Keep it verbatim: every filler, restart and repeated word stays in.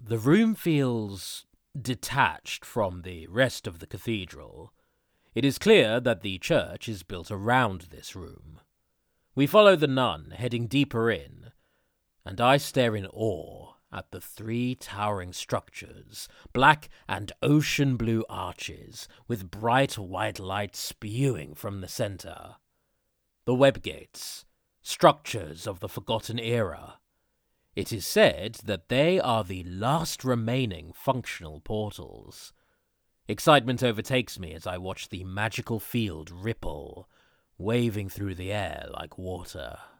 The room feels detached from the rest of the cathedral. It is clear that the church is built around this room. We follow the nun, heading deeper in, and I stare in awe at the three towering structures, black and ocean blue arches, with bright white light spewing from the center. The web gates, structures of the Forgotten Era. It is said that they are the last remaining functional portals. Excitement overtakes me as I watch the magical field ripple, waving through the air like water.